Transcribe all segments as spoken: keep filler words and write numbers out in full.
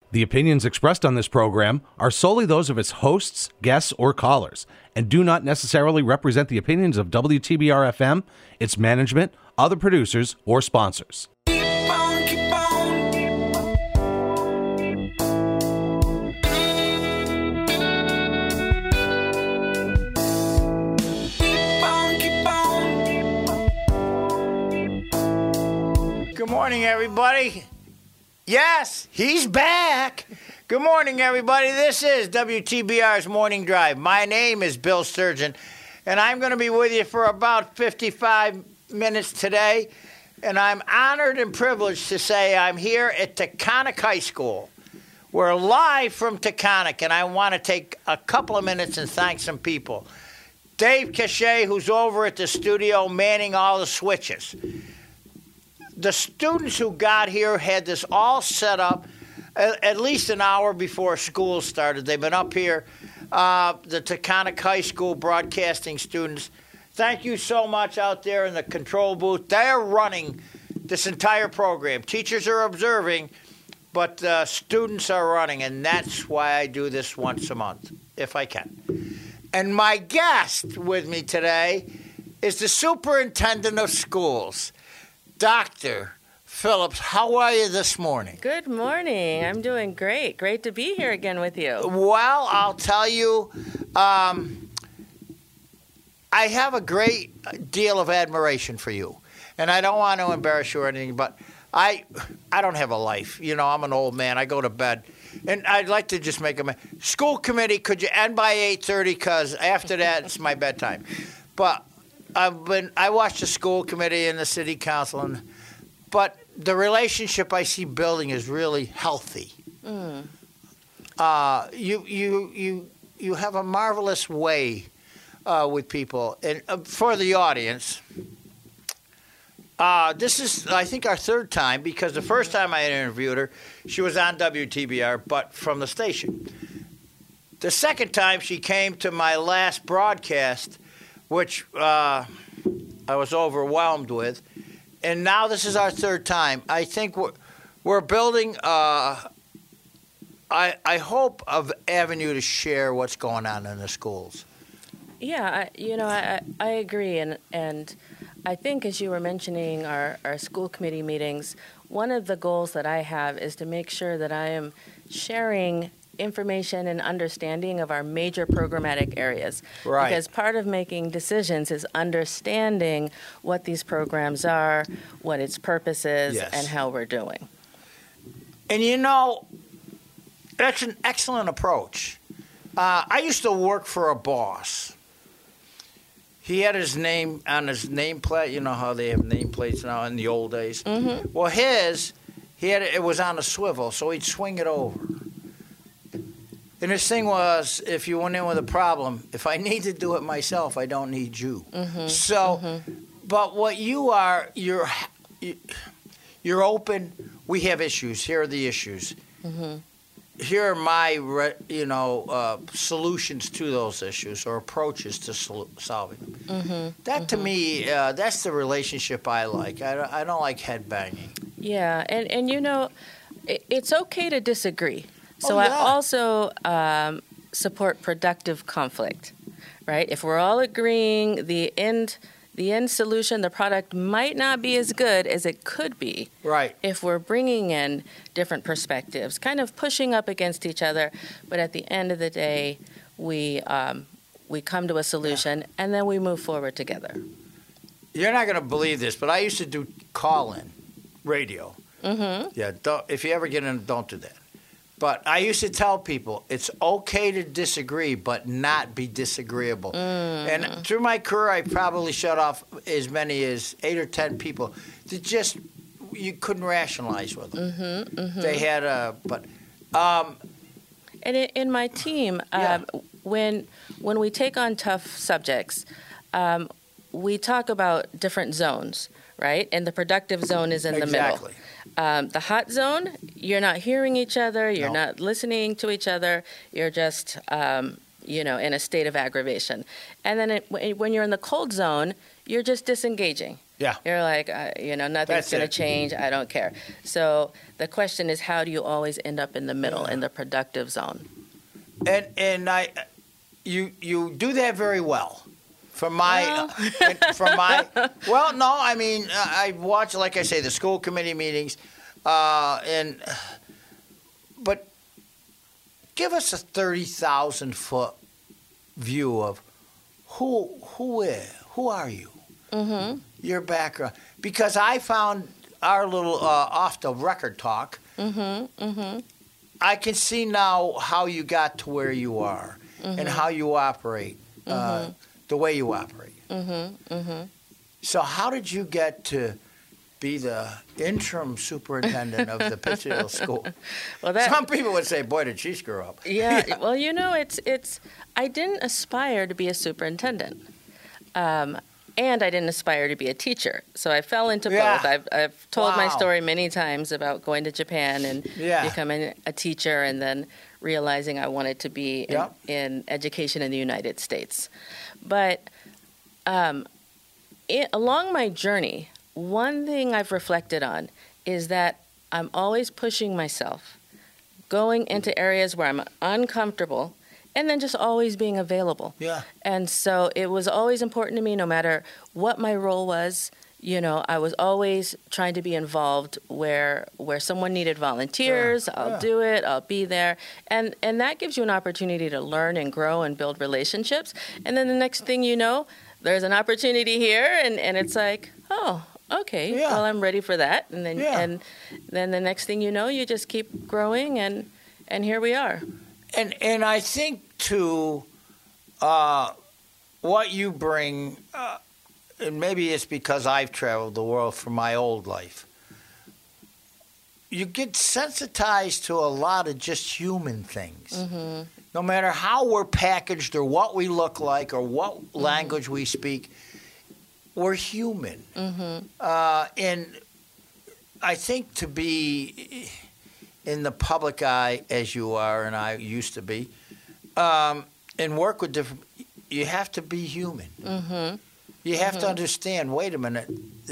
The opinions expressed on this program are solely those of its hosts, guests, or callers, and do not necessarily represent the opinions of W T B R F M, its management, other producers, or sponsors. Keep on, keep on. Keep on, keep on. Good morning, everybody. Yes, he's back. Good morning, everybody. This is W T B R's Morning Drive. My name is Bill Sturgeon, and I'm going to be with you for about fifty-five minutes today. And I'm honored and privileged to say I'm here at Taconic High School. We're live from Taconic, and I want to take a couple of minutes and thank some people. Dave Cachet, who's over at the studio manning all the switches. The students who got here had this all set up at, at least an hour before school started. They've been up here, uh, the Taconic High School broadcasting students. Thank you so much out there in the control booth. They're running this entire program. Teachers are observing, but uh, students are running, and that's why I do this once a month, if I can. And my guest with me today is the superintendent of schools, Doctor Phillips. How are you this morning? Good morning. I'm doing great. Great to be here again with you. Well, I'll tell you, um, I have a great deal of admiration for you. And I don't want to embarrass you or anything, but I I don't have a life. You know, I'm an old man. I go to bed. And I'd like to just make a – school committee, could you end by eight thirty? Because after that, it's my bedtime. But I've been. I watch the school committee and the city council, and, but the relationship I see building is really healthy. Mm. Uh, you you you you have a marvelous way uh, with people, and uh, for the audience. Uh, this is, I think, our third time, because the first time I interviewed her, she was on W T B R, but from the station. The second time she came to my last broadcast, which uh, I was overwhelmed with. And now this is our third time. I think we're, we're building, uh, I, I hope, an avenue to share what's going on in the schools. Yeah, I, you know, I, I agree. And, and I think, as you were mentioning our, our school committee meetings, one of the goals that I have is to make sure that I am sharing information and understanding of our major programmatic areas. Right. Because part of making decisions is understanding what these programs are, what its purpose is, Yes. and how we're doing. And you know, that's an excellent approach. Uh, I used to work for a boss. He had his name on his nameplate. You know how they have nameplates now in the old days? Mm-hmm. Well, his, he had it was on a swivel, so he'd swing it over. And his thing was, if you went in with a problem, if I need to do it myself, I don't need you. Mm-hmm. So, mm-hmm. But what you are, you're you're open. We have issues. Here are the issues. Mm-hmm. Here are my, you know, uh, solutions to those issues or approaches to sol- solving them. Mm-hmm. That, mm-hmm. to me, uh, that's the relationship I like. I, I don't like headbanging. Yeah, and, and you know, it, it's okay to disagree. So oh, yeah. I also um, support productive conflict, right? If we're all agreeing the end the end solution, the product might not be as good as it could be. Right. If we're bringing in different perspectives, kind of pushing up against each other, but at the end of the day, we um, we come to a solution, yeah. and then we move forward together. You're not going to believe this, but I used to do call-in radio. Mm-hmm. Yeah, don't, if you ever get in, don't do that. But I used to tell people it's okay to disagree, but not be disagreeable. Mm-hmm. And through my career, I probably shut off as many as eight or ten people that just you couldn't rationalize with them. Mm-hmm, mm-hmm. They had a but. Um, and in, in my team, yeah. um, when when we take on tough subjects, um, we talk about different zones, right? And the productive zone is in exactly. the middle. Um, the hot zone, you're not hearing each other, you're no. not listening to each other, you're just, um, you know, in a state of aggravation. And then it, when you're in the cold zone, you're just disengaging. Yeah. You're like, uh, you know, nothing's going to change. I don't care. So the question is, how do you always end up in the middle, yeah. in the productive zone? And and I, you you do that very well. From my, well. uh, from my, well, no, I mean, I watch, like I say, the school committee meetings, uh, and, but give us a thirty thousand foot view of who who is, who are you, mm-hmm. your background, because I found our little uh, off the record talk. Mm-hmm. Mm-hmm. I can see now how you got to where you are, mm-hmm. and how you operate. Uh, mm-hmm. The way you operate. Mm-hmm, mm-hmm. So how did you get to be the interim superintendent of the Pittsfield School? Well, that, some people would say, "Boy, did she screw up?" Yeah. yeah. Well, you know, it's it's. I didn't aspire to be a superintendent, um, and I didn't aspire to be a teacher. So I fell into yeah. both. I've I've told wow. my story many times about going to Japan and yeah. becoming a teacher, and then realizing I wanted to be in, yep. in education in the United States. But um, it, along my journey, one thing I've reflected on is that I'm always pushing myself, going into areas where I'm uncomfortable, and then just always being available. Yeah. And so it was always important to me, no matter what my role was. You know, I was always trying to be involved where where someone needed volunteers. Yeah, I'll yeah. do it. I'll be there. And and that gives you an opportunity to learn and grow and build relationships. And then the next thing you know, there's an opportunity here, and, and it's like, oh, okay, yeah. well, I'm ready for that. And then yeah. and then the next thing you know, you just keep growing, and and here we are. And and I think too, uh, what you bring. Uh, And maybe it's because I've traveled the world from my old life. You get sensitized to a lot of just human things. Mm-hmm. No matter how we're packaged or what we look like or what mm-hmm. language we speak, we're human. Mm-hmm. Uh, and I think to be in the public eye, as you are and I used to be, um, and work with different, you have to be human. Mm-hmm. You have mm-hmm. to understand, wait a minute,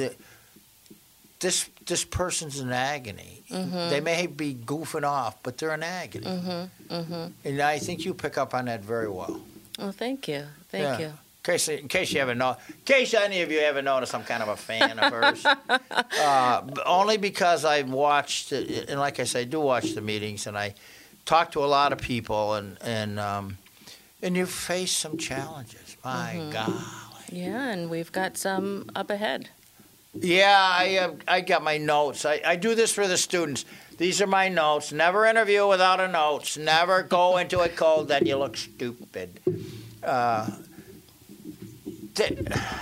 this this person's in agony. Mm-hmm. They may be goofing off, but they're in agony. Mm-hmm. Mm-hmm. And I think you pick up on that very well. Well, thank you. Thank yeah. you. In case, in case you haven't know, in case any of you haven't noticed, I'm kind of a fan of hers. uh, only because I've watched, and like I said, I do watch the meetings, and I talk to a lot of people, and and um, and you face some challenges. My mm-hmm. God. Yeah, and we've got some up ahead. Yeah, I uh, I got my notes. I, I do this for the students. These are my notes. Never interview without a notes. Never go into it cold, then you look stupid. Uh, th-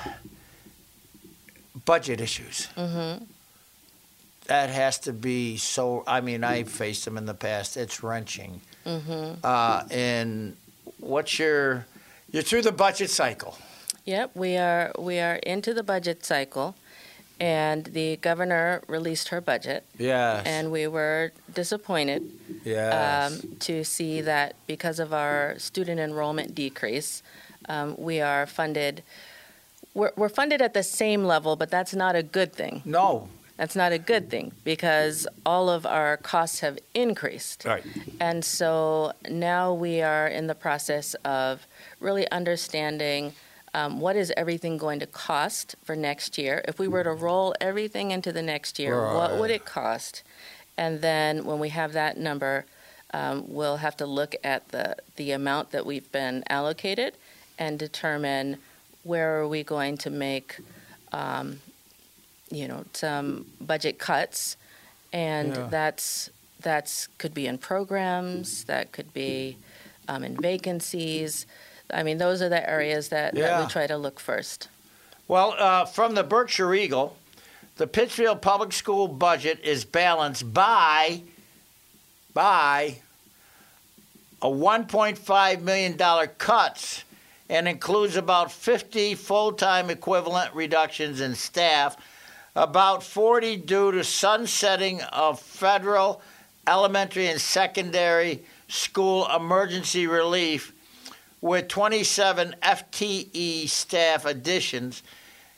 budget issues. Mm-hmm. That has to be so. I mean, I've faced them in the past. It's wrenching. Mm-hmm. Uh, and what's your? You're through the budget cycle. Yep, we are we are into the budget cycle, and the governor released her budget. Yes. And we were disappointed yes. um, to see that because of our student enrollment decrease, um, we are funded. We're, we're funded at the same level, but that's not a good thing. No. That's not a good thing because all of our costs have increased. Right. And so now we are in the process of really understanding um, what is everything going to cost for next year. If we were to roll everything into the next year, right. what would it cost? And then when we have that number, um, we'll have to look at the, the amount that we've been allocated and determine where are we going to make um, you know, some budget cuts, and yeah. that's that's could be in programs, that could be um, in vacancies. I mean, those are the areas that, yeah. that we try to look first. Well, uh, from the Berkshire Eagle, the Pittsfield Public School budget is balanced by by a one point five million dollars cuts and includes about fifty full-time equivalent reductions in staff, about forty due to sunsetting of federal elementary and secondary school emergency relief, with twenty-seven F T E staff additions,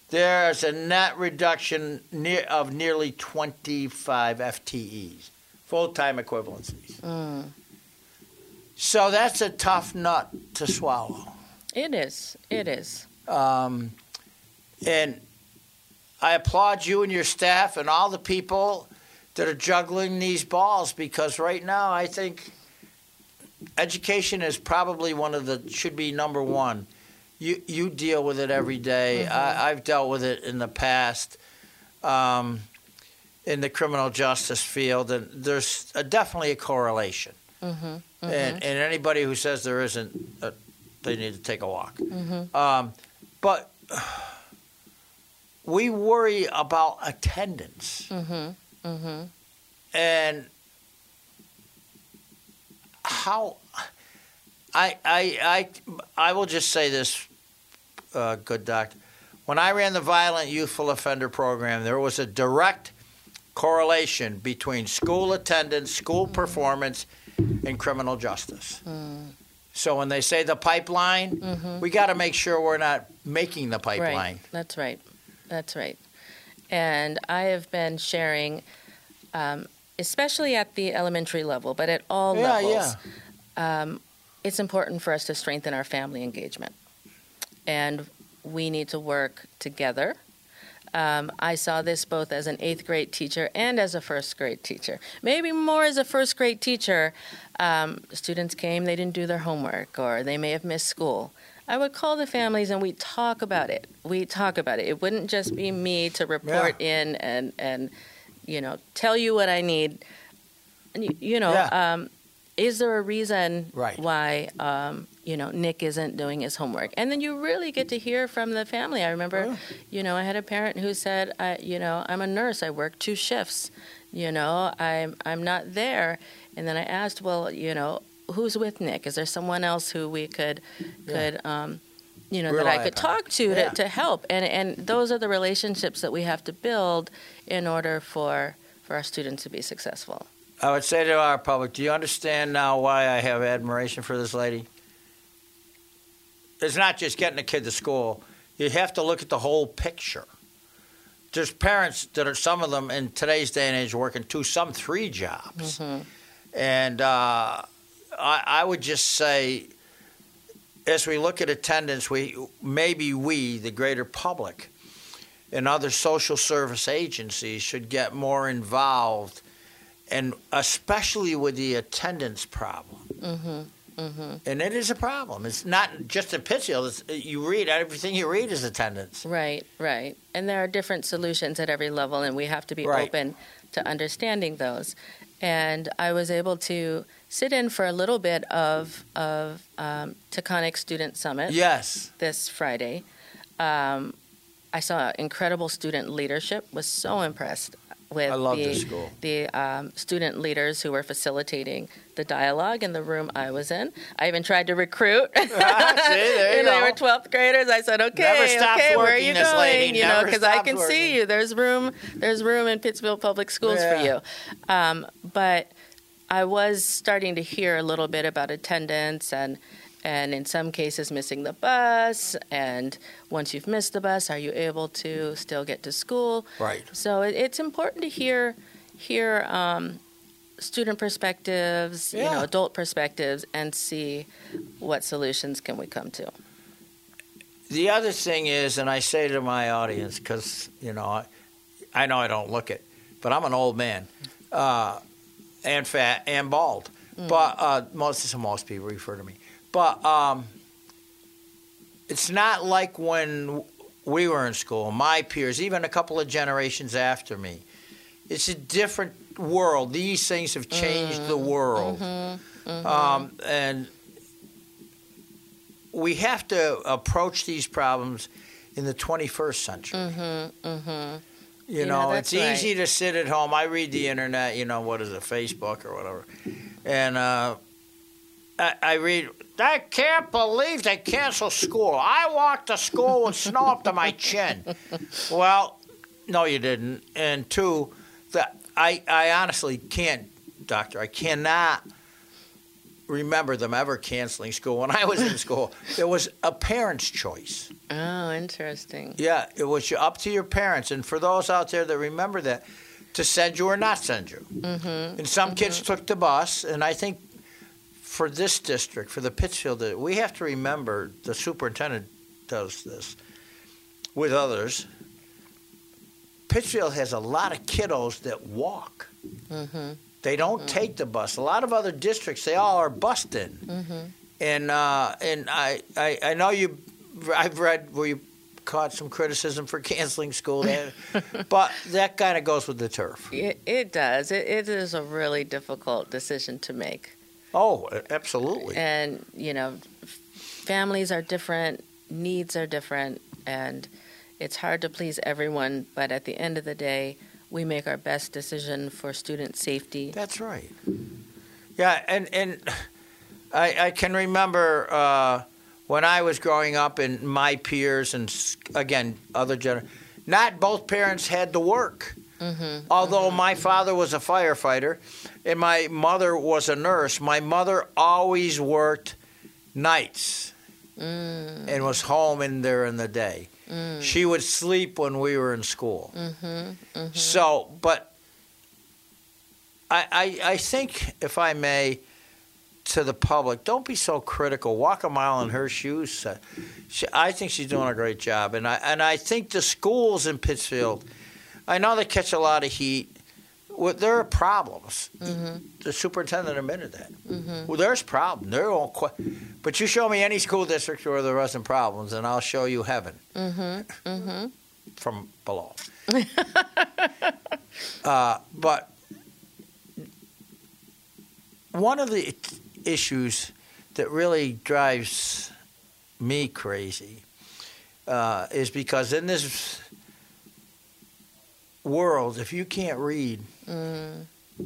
there's a net reduction near, of nearly twenty-five F T Es, full-time equivalencies. Mm. So that's a tough nut to swallow. It is. It is. Um, and I applaud you and your staff and all the people that are juggling these balls, because right now I think education is probably one of the, should be number one. You you deal with it every day. Mm-hmm. I, I've dealt with it in the past um, in the criminal justice field, and there's a, definitely a correlation. Mm-hmm. Mm-hmm. And, and anybody who says there isn't, uh, they need to take a walk. Mm-hmm. Um, but we worry about attendance. Mm-hmm. Mm-hmm. And how I I I I will just say this, uh, good doctor. When I ran the Violent Youthful Offender Program, there was a direct correlation between school attendance, school mm. performance, and criminal justice. Mm. So when they say the pipeline, mm-hmm. we got to make sure we're not making the pipeline. Right. That's right. That's right. And I have been sharing, um, especially at the elementary level, but at all yeah, levels, yeah. Um, it's important for us to strengthen our family engagement. And we need to work together. Um, I saw this both as an eighth grade teacher and as a first grade teacher. Maybe more as a first grade teacher. Um, students came, they didn't do their homework, or they may have missed school. I would call the families and we'd talk about it. We'd talk about it. It wouldn't just be me to report yeah. in and, and, you know, tell you what I need. And, you, you know, yeah. um, is there a reason right. why, um, you know, Nick isn't doing his homework? And then you really get to hear from the family. I remember, oh. you know, I had a parent who said, I, you know, I'm a nurse. I work two shifts. You know, I'm I'm not there. And then I asked, well, you know, who's with Nick? Is there someone else who we could, yeah. could, um, you know, Rely that I could upon. talk to, yeah. to to help? And and those are the relationships that we have to build in order for for our students to be successful. I would say to our public, do you understand now why I have admiration for this lady? It's not just getting a kid to school. You have to look at the whole picture. There's parents that are, some of them in today's day and age, working two, some three jobs. Mm-hmm. And uh, I, I would just say, as we look at attendance, we maybe we, the greater public, and other social service agencies should get more involved, and especially with the attendance problem. Mm-hmm. Mm-hmm. And it is a problem. It's not just in Pittsfield. It's, you read, everything you read is attendance. Right, right. And there are different solutions at every level, and we have to be right. open to understanding those. And I was able to sit in for a little bit of, of um, Taconic Student Summit yes. this Friday. Um, I saw incredible student leadership, was so impressed with I love the, this school. the um, student leaders who were facilitating the dialogue in the room I was in. I even tried to recruit. Ah, see, there you and go. they were twelfth graders. I said, okay, okay, where are you this going? lady. You know, Never because I can working. see you. There's room. There's room in Pittsfield Public Schools yeah. for you. Um, but I was starting to hear a little bit about attendance and. And in some cases, missing the bus. And once you've missed the bus, are you able to still get to school? Right. So it, it's important to hear hear um, student perspectives, yeah. you know, adult perspectives, and see what solutions can we come to. The other thing is, and I say to my audience, because you know, I, I know I don't look it, but I'm an old man, uh, and fat and bald. Mm. But uh, most most people refer to me. But um, it's not like when we were in school, my peers, even a couple of generations after me. It's a different world. These things have changed mm-hmm. the world. Mm-hmm. Mm-hmm. Um, and we have to approach these problems in the twenty-first century. Mm-hmm. Mm-hmm. You yeah, know, it's right. easy to sit at home. I read the internet, you know, what is it, Facebook or whatever. And uh, I, I read... I can't believe they canceled school. I walked to school with snow up to my chin. Well, no, you didn't. And two, the, I, I honestly can't, doctor, I cannot remember them ever canceling school. When I was in school, it was a parent's choice. Oh, interesting. Yeah, it was up to your parents. And for those out there that remember that, to send you or not send you. Mm-hmm. And some mm-hmm. kids took the bus. And I think for this district, for the Pittsfield, we have to remember the superintendent does this with others. Pittsfield has a lot of kiddos that walk. Mm-hmm. They don't mm-hmm. take the bus. A lot of other districts, they all are bused in. Mm-hmm. And uh, and I, I I know you, I've read where you caught some criticism for canceling school, but that kind of goes with the turf. It, it does. It, it is a really difficult decision to make. Oh, absolutely. And, you know, families are different, needs are different, and it's hard to please everyone, but at the end of the day, we make our best decision for student safety. That's right. Yeah, and, and I, I can remember uh, when I was growing up and my peers and, again, other generations, not both parents had to work. Mm-hmm. Although mm-hmm. my father was a firefighter and my mother was a nurse, my mother always worked nights mm. and was home in there in the day. Mm. She would sleep when we were in school. Mm-hmm, mm-hmm. So, but I, I, I think, if I may, to the public, don't be so critical. Walk a mile in her shoes. She, I think she's doing a great job, and I and I think the schools in Pittsfield, I know they catch a lot of heat. Well, there are problems. Mm-hmm. The superintendent admitted that. Mm-hmm. Well, there's problems. There won't quite, but you show me any school district where there wasn't problems, and I'll show you heaven mm-hmm. Mm-hmm. from below. uh, but one of the issues that really drives me crazy uh, is because in this world, if you can't read, mm.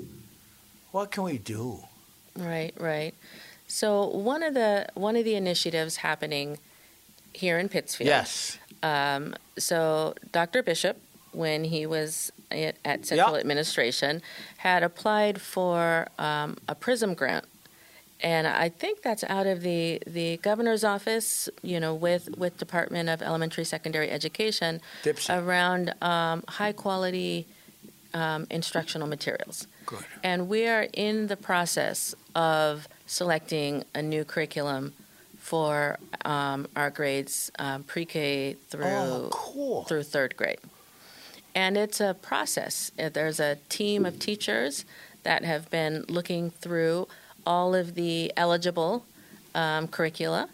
what can we do? Right, right. So one of the one of the initiatives happening here in Pittsfield. Yes. Um, so Doctor Bishop, when he was at, at Central yep. Administration, had applied for um, a PRISM grant. And I think that's out of the, the governor's office, you know, with, with Department of Elementary Secondary Education Dipsy. around um, high-quality um, instructional materials. Good. And we are in the process of selecting a new curriculum for um, our grades um, pre-K through oh, cool. through third grade. And it's a process. There's a team of teachers that have been looking through all of the eligible um, curricula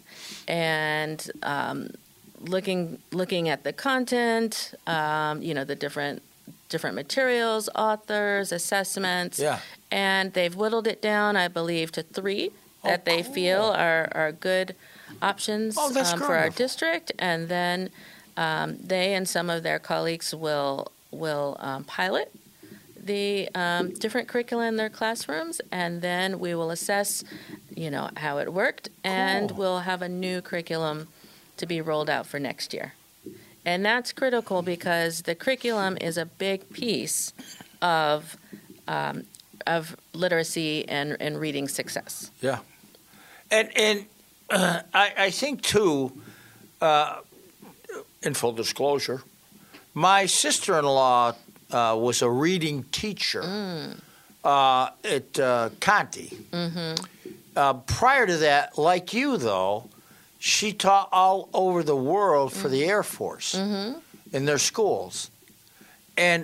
and um, looking looking at the content, um, you know, the different different materials, authors, assessments, yeah. and they've whittled it down, I believe, to three that oh, they cool. feel are, are good options oh, um, for our district, and then um, they and some of their colleagues will will um, pilot the um, different curricula in their classrooms, and then we will assess, you know, how it worked, and cool. we'll have a new curriculum to be rolled out for next year. And that's critical because the curriculum is a big piece of um, of literacy and, and reading success. Yeah, and and uh, I, I think too, uh, in full disclosure, my sister-in-law Uh, was a reading teacher mm. uh, at uh, Conti. Mm-hmm. Uh, prior to that, like you, though, she taught all over the world for mm. the Air Force mm-hmm. in their schools. And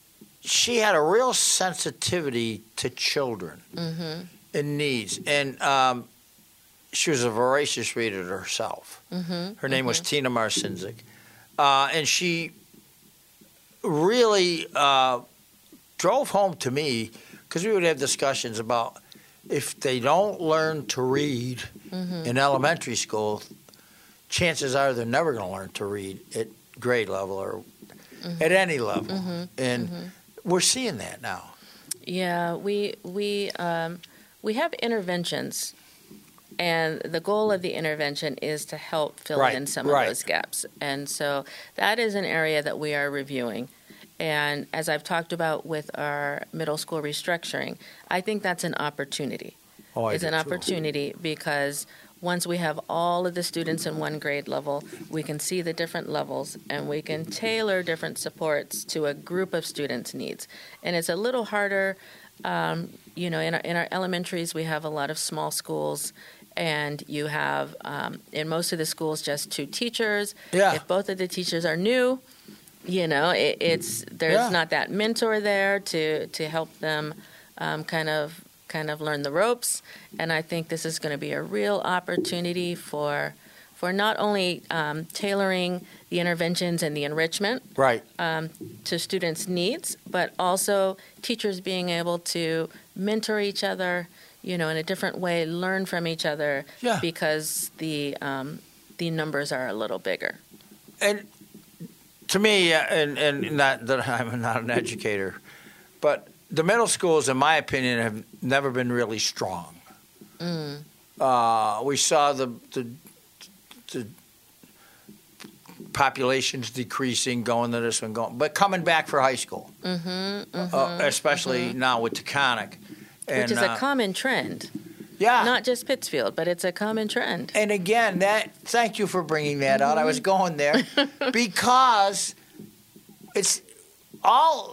she had a real sensitivity to children mm-hmm. and needs. And um, she was a voracious reader herself. Mm-hmm. Her name mm-hmm. was Tina Marcinzik. Uh, and she really uh, drove home to me, because we would have discussions about if they don't learn to read mm-hmm. in elementary school, chances are they're never going to learn to read at grade level or mm-hmm. at any level. Mm-hmm. And mm-hmm. we're seeing that now. Yeah, we we um, we have interventions, and the goal of the intervention is to help fill right. in some right. of those gaps. And so that is an area that we are reviewing. And as I've talked about with our middle school restructuring, I think that's an opportunity. Oh, I is do an too. opportunity because once we have all of the students in one grade level, we can see the different levels and we can tailor different supports to a group of students' needs. And it's a little harder, um, you know, in our, in our elementaries, we have a lot of small schools, and you have, um, in most of the schools, just two teachers. Yeah. If both of the teachers are new, you know, it, it's there's Yeah. not that mentor there to to help them um, kind of kind of learn the ropes. And I think this is going to be a real opportunity for for not only um, tailoring the interventions and the enrichment Right. um, to students' needs, but also teachers being able to mentor each other, you know, in a different way, learn from each other, Yeah. because the um, the numbers are a little bigger. And to me, uh, and, and not that I'm not an educator, but the middle schools, in my opinion, have never been really strong. Mm. Uh, we saw the, the the populations decreasing, going to this one, going, but coming back for high school, Mm-hmm, mm-hmm, uh, especially now with Taconic. And, which is a uh, common trend. yeah. Not just Pittsfield, but it's a common trend. And again, that thank you for bringing that out. I was going there because it's all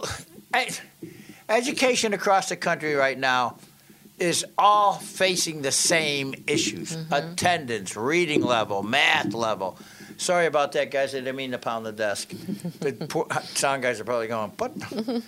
education across the country right now is all facing the same issues: attendance, reading level, math level. Sorry about that, guys. I didn't mean to pound the desk. The poor sound guys are probably going, "What?"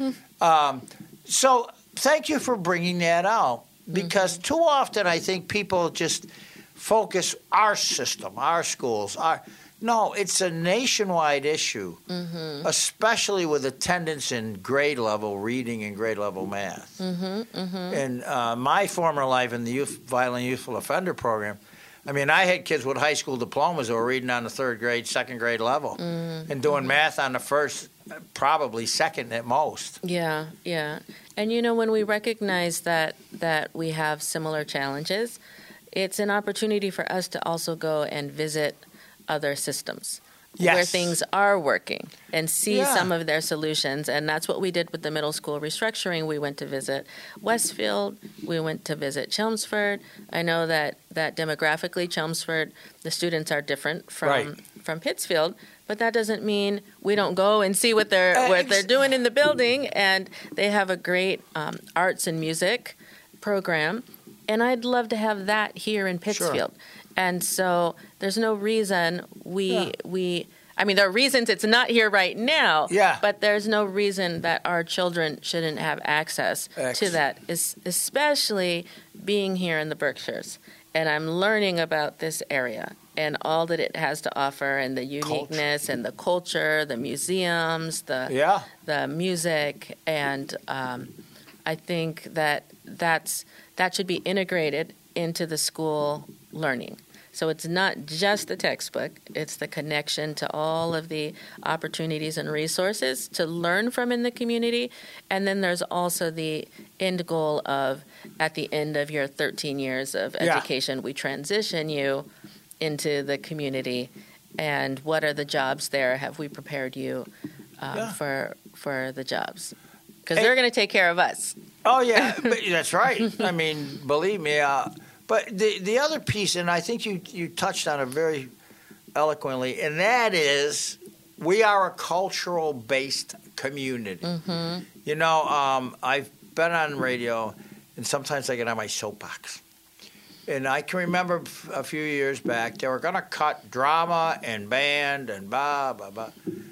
um, so thank you for bringing that out. Because too often I think people just focus our system, our schools. Our no, it's a nationwide issue, Mm-hmm. especially with attendance in grade level reading and grade level math. Mm-hmm, mm-hmm. In uh, my former life in the youth, violent youthful offender program, I mean, I had kids with high school diplomas who were reading on the third grade, second grade level, Mm-hmm. and doing math on the first, probably second at most. Yeah, yeah. And you know, when we recognize that that we have similar challenges, it's an opportunity for us to also go and visit other systems Yes. where things are working and see Yeah. some of their solutions. And that's what we did with the middle school restructuring. We went to visit Westfield. We went to visit Chelmsford. I know that, that demographically, Chelmsford, the students are different from Right. from Pittsfield. But that doesn't mean we don't go and see what they're what they're doing in the building. And they have a great um, arts and music program, and I'd love to have that here in Pittsfield. And so there's no reason we Yeah. we. I mean, there are reasons it's not here right now. Yeah. But there's no reason that our children shouldn't have access Ex- to that, es- especially being here in the Berkshires. And I'm learning about this area and all that it has to offer, and the uniqueness and the culture, the museums, the Yeah. the music, and um, I think that that's that should be integrated into the school learning. So it's not just the textbook; it's the connection to all of the opportunities and resources to learn from in the community, and then there's also the end goal of at the end of your thirteen years of Yeah. education, we transition you into the community, and what are the jobs there? Have we prepared you um, Yeah. for for the jobs? Because Hey. they're going to take care of us. Oh yeah, but that's right. I mean, believe me. Uh, but the the other piece, and I think you you touched on it very eloquently, and that is we are a cultural based community. Mm-hmm. You know, um, I've been on radio, and sometimes I get on my soapbox. And I can remember a few years back, they were going to cut drama and band and blah, blah, blah.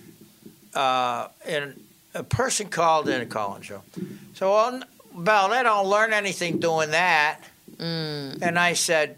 Uh, and a person called in a call-in show. So, well, Bell, they don't learn anything doing that. Mm. And I said,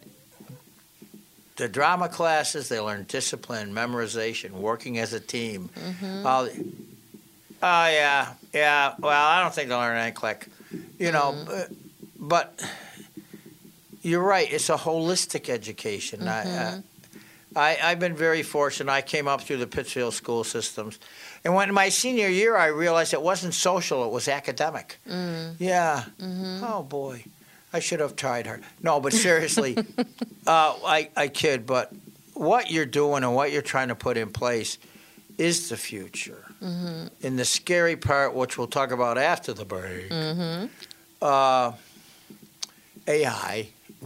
the drama classes, they learn discipline, memorization, working as a team. Mm-hmm. All the- oh, yeah, yeah. Well, I don't think they learn any click. You know, Mm-hmm. uh, but you're right. It's a holistic education. Mm-hmm. I, I, I've been very fortunate. I came up through the Pittsfield school systems. And when my senior year, I realized it wasn't social, it was academic. Mm. Yeah. Mm-hmm. Oh, boy. I should have tried her. No, but seriously, uh, I, I kid, but what you're doing and what you're trying to put in place is the future. Mm-hmm. And the scary part, which we'll talk about after the break, Mm-hmm. uh, A I,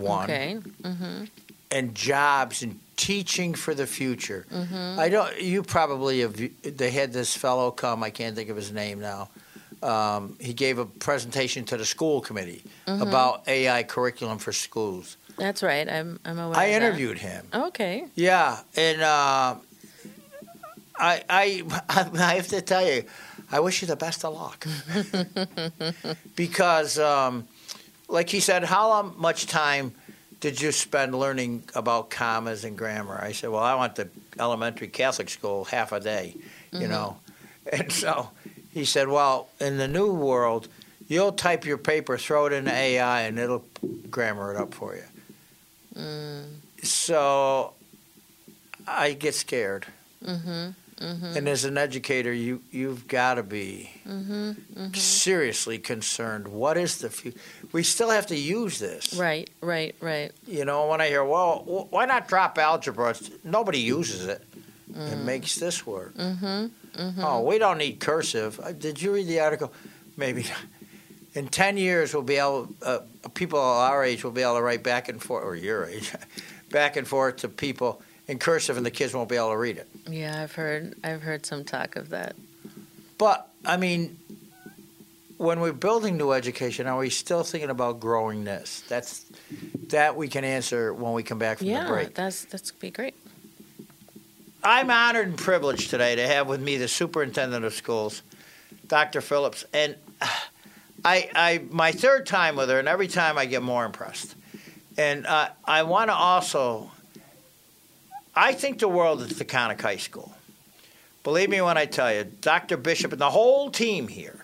one. Okay. Mm-hmm. And jobs and teaching for the future. Mm-hmm. I don't. You probably have. They had this fellow come. I can't think of his name now. Um, he gave a presentation to the school committee mm-hmm. about A I curriculum for schools. That's right. I'm. I'm aware. I of interviewed that. him. Okay. Yeah, and uh, I, I, I have to tell you, I wish you the best of luck because, um, like he said, how much time did you spend learning about commas and grammar? I said, well, I went to elementary Catholic school half a day, you mm-hmm. know, and so he said, well, in the new world, you'll type your paper, throw it into A I, and it'll grammar it up for you. Mm. So I get scared. Mm-hmm. Mm-hmm. And as an educator, you, you've got to be mm-hmm. Mm-hmm. seriously concerned. What is the future? We still have to use this. Right, right, right. You know, when I hear, well, why not drop algebra? Nobody uses it. Mm. It makes this work. Mm-hmm. Mm-hmm. Oh, we don't need cursive. Did you read the article? Maybe not. In ten years, we'll be able, uh, people our age will be able to write back and forth, or your age, back and forth to people in cursive, and the kids won't be able to read it. Yeah, I've heard, I've heard some talk of that. But I mean, when we're building new education, are we still thinking about growing this? That's that we can answer when we come back from yeah, the break. Yeah, that's that's be great. I'm honored and privileged today to have with me the superintendent of schools, Doctor Phillips, and I, I my third time with her, and every time I get more impressed. And uh, I want to also, I think the world is Taconic High School. Believe me when I tell you, Doctor Bishop and the whole team here,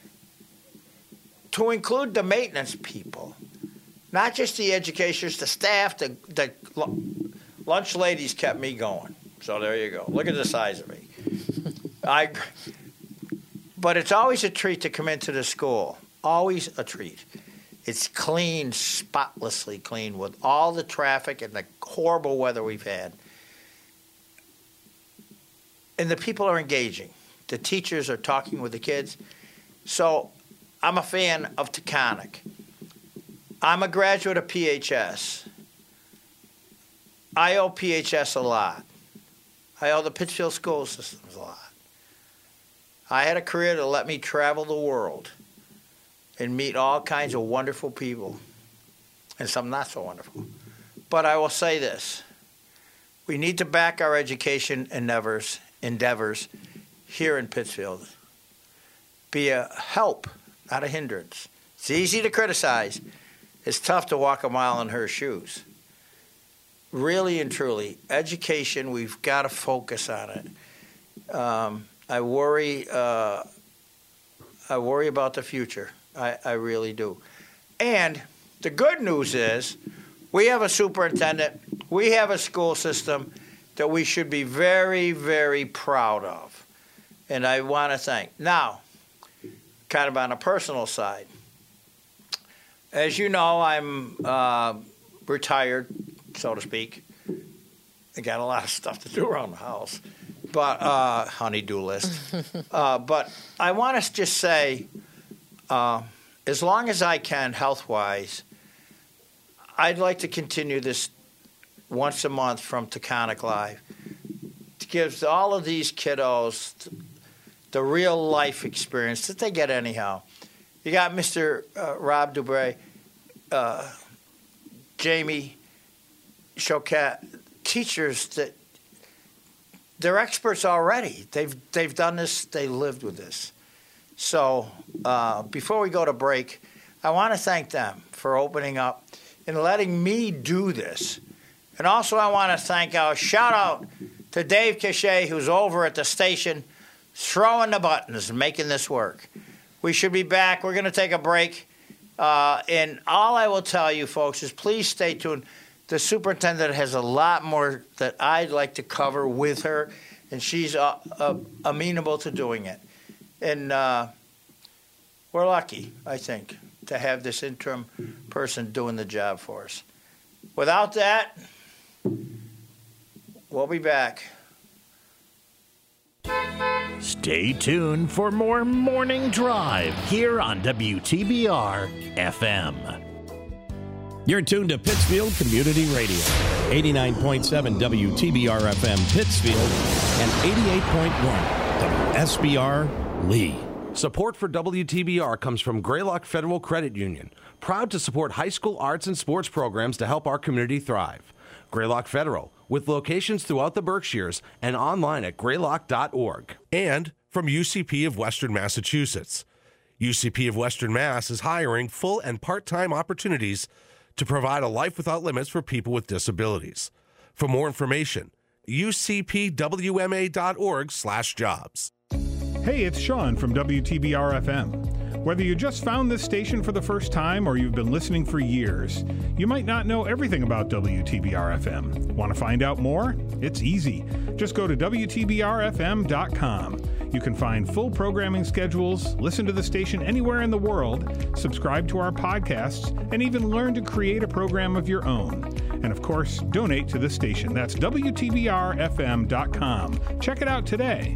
to include the maintenance people, not just the educators, the staff, the, the lunch ladies kept me going. So there you go. Look at the size of me. I, but it's always a treat to come into the school. Always a treat. It's clean, spotlessly clean, with all the traffic and the horrible weather we've had. And the people are engaging. The teachers are talking with the kids. So I'm a fan of Taconic. I'm a graduate of P H S. I owe P H S a lot. I owe the Pittsfield school systems a lot. I had a career that let me travel the world and meet all kinds of wonderful people, and some not so wonderful. But I will say this. We need to back our education endeavors, endeavors here in Pittsfield. Be a help, not a hindrance. It's easy to criticize. It's tough to walk a mile in her shoes. Really and truly, education, we've got to focus on it. Um, I worry uh, I worry about the future. I, I really do. And the good news is we have a superintendent, we have a school system that we should be very, very proud of. And I want to thank. Now, kind of on a personal side, as you know, I'm uh, retired, so to speak. I got a lot of stuff to do around the house, but uh, honey-do list. uh, but I want to just say, uh, as long as I can, health-wise, I'd like to continue this once a month from Taconic Live to give all of these kiddos the real-life experience that they get anyhow. You got Mister Uh, Rob Dubray, uh, Jamie Choquette, teachers that they're experts already. They've they've done this. They lived with this. So uh, before we go to break, I want to thank them for opening up and letting me do this. And also I want to thank our shout out to Dave Cachet, who's over at the station throwing the buttons and making this work. We should be back. We're going to take a break. Uh, and all I will tell you, folks, is please stay tuned. The superintendent has a lot more that I'd like to cover with her, and she's uh, uh, amenable to doing it. And uh, we're lucky, I think, to have this interim person doing the job for us. Without that, we'll be back. Stay tuned for more Morning Drive here on W T B R F M. You're tuned to Pittsfield Community Radio, eighty-nine point seven W T B R F M Pittsfield and eighty-eight point one W S B R Lee. Support for W T B R comes from Greylock Federal Credit Union, proud to support high school arts and sports programs to help our community thrive. Greylock Federal, with locations throughout the Berkshires and online at greylock dot org. And from U C P of Western Massachusetts. U C P of Western Mass is hiring full and part-time opportunities to provide a life without limits for people with disabilities. For more information, u c p w m a dot org slash jobs. Hey, it's Sean from W T B R F M. Whether you just found this station for the first time or you've been listening for years, you might not know everything about W T B R F M. Want to find out more? It's easy. Just go to w t b r f m dot com. You can find full programming schedules, listen to the station anywhere in the world, subscribe to our podcasts, and even learn to create a program of your own. And of course, donate to the station. That's w t b r f m dot com. Check it out today.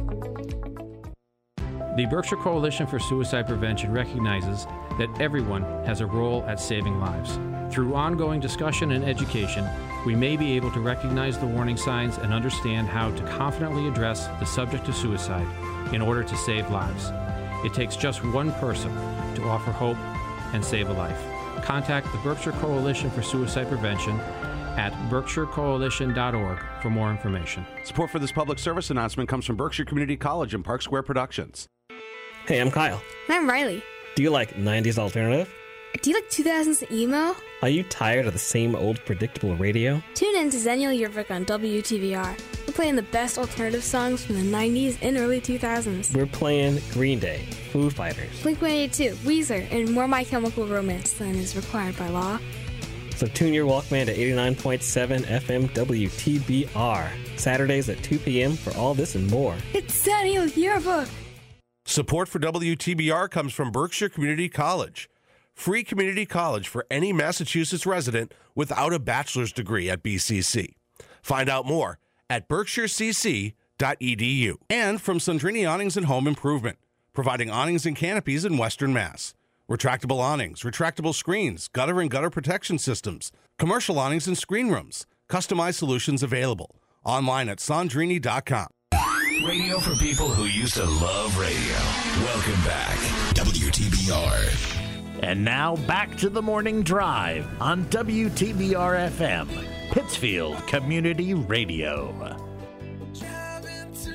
The Berkshire Coalition for Suicide Prevention recognizes that everyone has a role at saving lives. Through ongoing discussion and education, we may be able to recognize the warning signs and understand how to confidently address the subject of suicide in order to save lives. It takes just one person to offer hope and save a life. Contact the Berkshire Coalition for Suicide Prevention at berkshire coalition dot org for more information. Support for this public service announcement comes from Berkshire Community College and Park Square Productions. Hey, I'm Kyle. And I'm Riley. Do you like nineties alternative? Do you like two thousands emo? Are you tired of the same old predictable radio? Tune in to Zennial Yearbook on W T B R. We're playing the best alternative songs from the nineties and early two thousands. We're playing Green Day, Foo Fighters, Blink one eighty-two, Weezer, and more My Chemical Romance than is required by law. So tune your Walkman to eighty-nine point seven F M W T B R. Saturdays at two p.m. for all this and more. It's Zennial Yearbook! Support for W T B R comes from Berkshire Community College. Free community college for any Massachusetts resident without a bachelor's degree at B C C. Find out more at berkshire c c dot e d u. And from Sandrini Awnings and Home Improvement, providing awnings and canopies in Western Mass. Retractable awnings, retractable screens, gutter and gutter protection systems, commercial awnings and screen rooms, customized solutions available. Online at sandrini dot com. Radio for people who used to love radio. Welcome back. W T B R. And now back to the morning drive on W T B R F M, Pittsfield Community Radio. Sometimes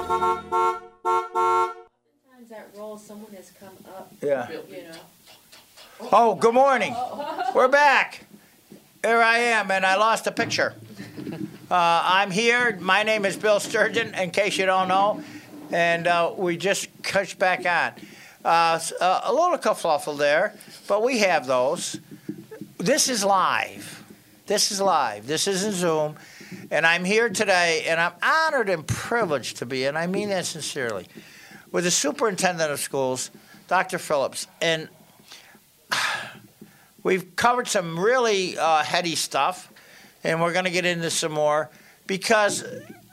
that role, someone has come up. Yeah. You know. Oh, good morning. We're back. Here I am, and I lost a picture. Uh, I'm here. My name is Bill Sturgeon, in case you don't know, and uh, we just pushed back on. Uh, uh, a little kerfluffle there, but we have those. This is live. This is live. This isn't Zoom, and I'm here today, and I'm honored and privileged to be, and I mean that sincerely, with the superintendent of schools, Doctor Phillips, and we've covered some really uh, heady stuff. And we're going to get into some more because,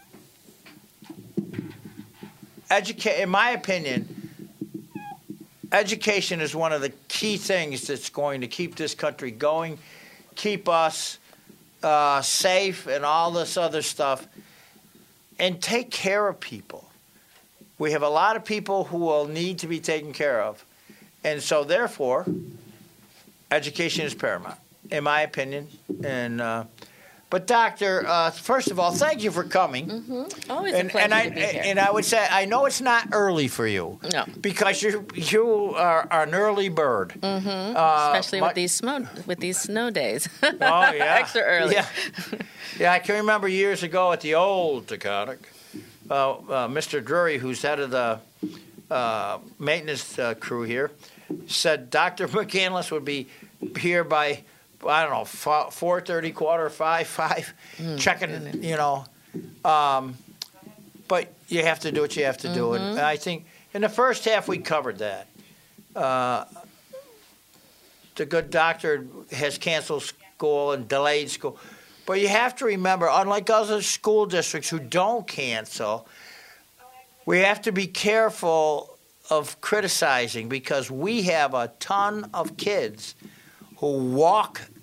educa- in my opinion, education is one of the key things that's going to keep this country going, keep us uh, safe and all this other stuff, and take care of people. We have a lot of people who will need to be taken care of. And so, therefore, education is paramount, in my opinion. And uh, But, Doctor, uh, first of all, thank you for coming. Mm-hmm. Always and, a pleasure and I, to be here. And I would say, I know it's not early for you. No. Because you you are, are an early bird. Mm-hmm. Uh, Especially my, with these snow with these snow days. Oh, yeah. Extra early. Yeah. yeah, I can remember years ago at the old Taconic, uh, uh, Mister Drury, who's head of the uh, maintenance uh, crew here, said Doctor McCandless would be here by, I don't know, four thirty, quarter, five, five, mm, checking, goodness. you know. Um, but you have to do what you have to mm-hmm. do. And I think in the first half we covered that. Uh, the good doctor has canceled school and delayed school. But you have to remember, unlike other school districts who don't cancel, we have to be careful of criticizing because we have a ton of kids who walk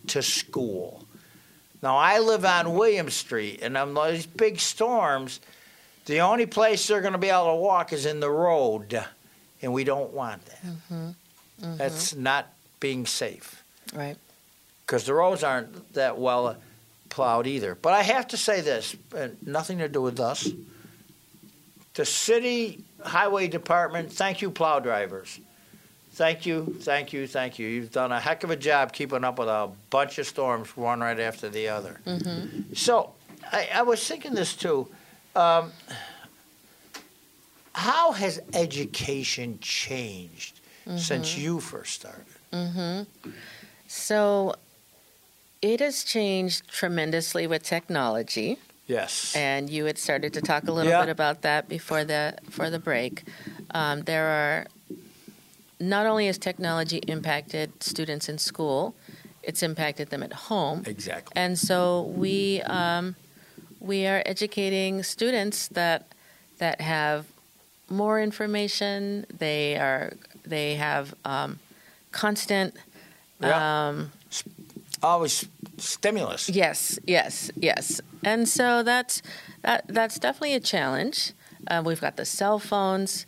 to school. Now, I live on William Street, and on these big storms, the only place they're going to be able to walk is in the road, and we don't want that. Mm-hmm. Mm-hmm. That's not being safe. Right. Because the roads aren't that well plowed either. But I have to say this, and nothing to do with us. The city highway department, thank you, plow drivers. Thank you, thank you, thank you. You've done a heck of a job keeping up with a bunch of storms, one right after the other. Mm-hmm. So I, I was thinking this too. Um, how has education changed mm-hmm. since you first started? Mm-hmm. So it has changed tremendously with technology. Yes. And you had started to talk a little yeah. bit about that before the for the break. Um, there are not only has technology impacted students in school, it's impacted them at home. Exactly. And so we um, we are educating students that that have more information. They are they have um, constant. Yeah. Um, Always stimulus. Yes, yes, yes. And so that's that that's definitely a challenge. Uh, we've got the cell phones,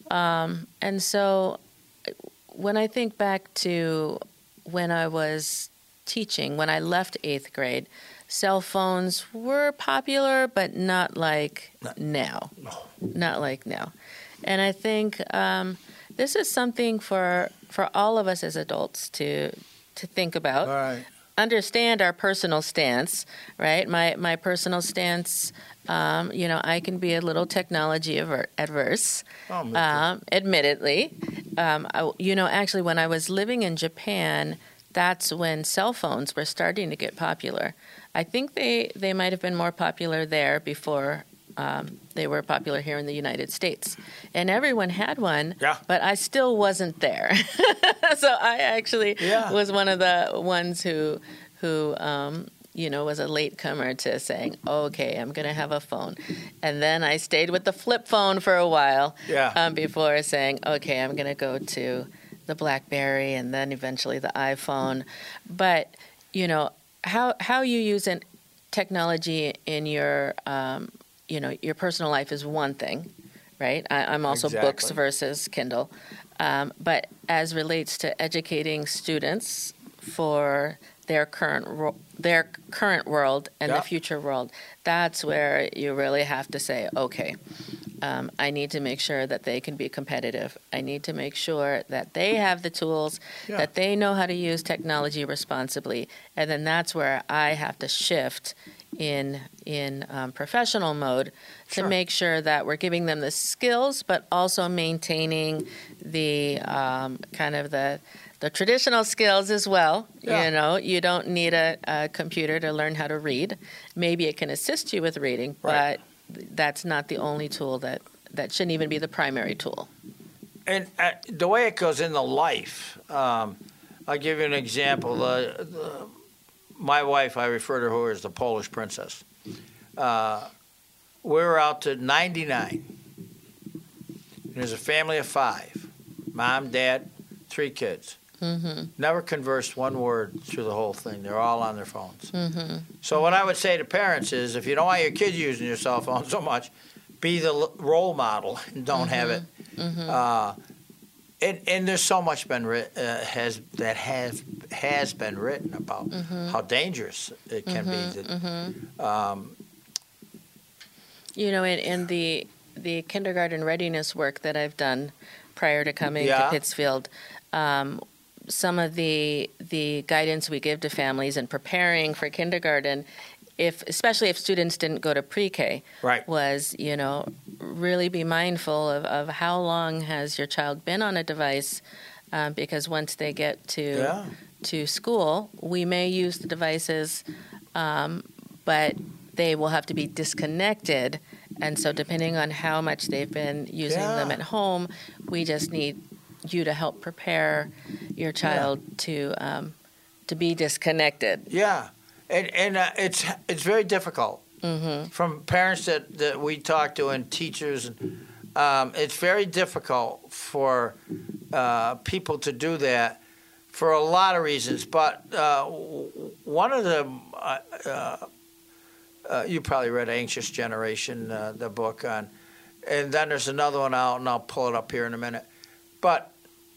um, and so when I think back to when I was teaching, when I left eighth grade, cell phones were popular, but not like not, now. No. Not like now. And I think um, this is something for for all of us as adults to to think about. All right. Understand our personal stance, right? My my personal stance, um, you know, I can be a little technology aver- adverse, Oh, me too. um, admittedly. Um, I, you know, actually, when I was living in Japan, that's when cell phones were starting to get popular. I think they, they might have been more popular there before um, they were popular here in the United States. And everyone had one, yeah. but I still wasn't there. So I actually yeah. was one of the ones who, who um, you know, was a latecomer to saying, okay, I'm going to have a phone. And then I stayed with the flip phone for a while yeah. um, before saying, okay, I'm going to go to the BlackBerry and then eventually the iPhone. But, you know, how how you use an technology in your, um, you know, your personal life is one thing, right? I, I'm also exactly. books versus Kindle. Um, but as relates to educating students for their current ro- their current world and yeah. the future world, that's where you really have to say, okay, um, I need to make sure that they can be competitive. I need to make sure that they have the tools, yeah. that they know how to use technology responsibly. And then that's where I have to shift in in um, professional mode sure. to make sure that we're giving them the skills, but also maintaining the um, kind of the the traditional skills as well. Yeah. You know, you don't need a, a computer to learn how to read. Maybe it can assist you with reading, right. but that's not the only tool that that shouldn't even be the primary tool. And uh, the way it goes into life, um, I'll give you an example. Uh, the, my wife, I refer to her as the Polish princess. Uh, we were out to ninety-nine. There's a family of five. Mom, dad, three kids. Mm-hmm. Never conversed one word through the whole thing. They're all on their phones. Mm-hmm. So what I would say to parents is, if you don't want your kids using your cell phone so much, be the l- role model and don't Mm-hmm. have it. Mm-hmm. Uh, and, and there's so much been writ- uh, has that has has been written about Mm-hmm. how dangerous it can Mm-hmm. be. That, Mm-hmm. um, You know, in, in the the kindergarten readiness work that I've done prior to coming Yeah. to Pittsfield, um, some of the the guidance we give to families in preparing for kindergarten, if especially if students didn't go to pre-K, Right. was, you know, really be mindful of, of how long has your child been on a device, um, because once they get to Yeah. to school, we may use the devices, um, but they will have to be disconnected. And so depending on how much they've been using Yeah. them at home, we just need you to help prepare your child to um, to be disconnected. yeah, and and uh, it's it's very difficult. Mm-hmm. From parents that, that we talk to and teachers, um, it's very difficult for uh, people to do that for a lot of reasons. But uh, one of them, uh, uh, uh, you probably read Anxious Generation, uh, the book on, and then there's another one out, and I'll pull it up here in a minute. But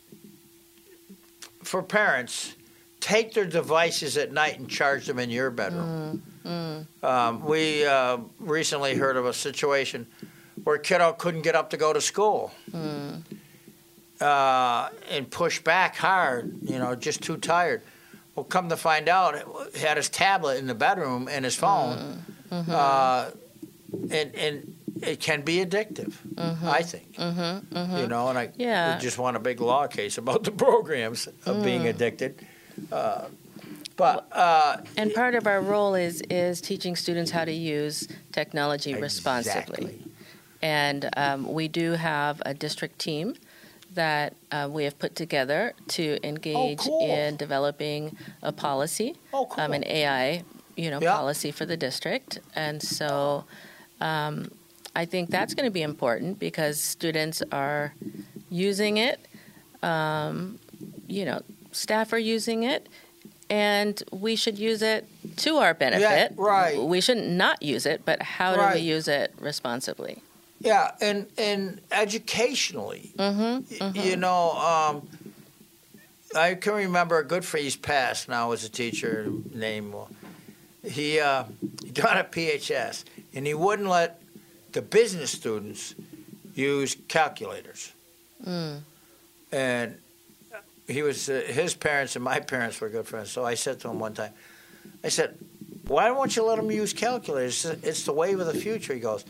for parents, take their devices at night and charge them in your bedroom. Mm, mm. Um, we uh, recently heard of a situation where a kiddo couldn't get up to go to school. Mm. Uh, and push back hard, you know, just too tired. Well, come to find out, he had his tablet in the bedroom and his phone, mm-hmm. uh, and and it can be addictive. Mm-hmm. I think, mm-hmm. Mm-hmm. you know, and I yeah. we just won a big law case about the programs of mm. being addicted. Uh, but uh, and part of our role is is teaching students how to use technology exactly. responsibly, and um, we do have a district team that uh, we have put together to engage oh, cool. in developing a policy, oh, cool. um, an A I, you know, yeah. policy for the district. And so um, I think that's going to be important because students are using it, um, you know, staff are using it, and we should use it to our benefit. Yeah, right. We shouldn't not use it, but how right. do we use it responsibly? Yeah, and, and educationally, mm-hmm, mm-hmm. you know, um, I can remember a good friend, he's passed now as a teacher named, he, uh, he got a P H S, and he wouldn't let the business students use calculators. Mm. And he was, uh, his parents and my parents were good friends, so I said to him one time, I said, why don't you let them use calculators? It's the wave of the future. He goes,